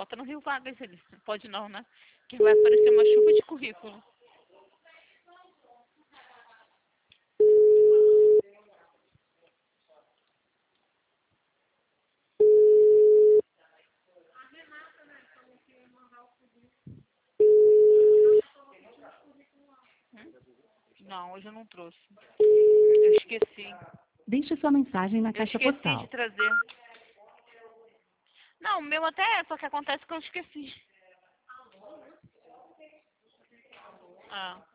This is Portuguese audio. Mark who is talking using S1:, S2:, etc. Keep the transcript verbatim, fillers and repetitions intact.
S1: bota no Rio Vagas ali. Pode não, né? Que vai aparecer uma chuva de currículo. Hum? Não, hoje eu não trouxe. Eu esqueci.
S2: Deixe sua mensagem na
S1: Eu
S2: caixa
S1: esqueci
S2: postal.
S1: de trazer. Não, o meu até é, só que acontece que eu esqueci. Ah.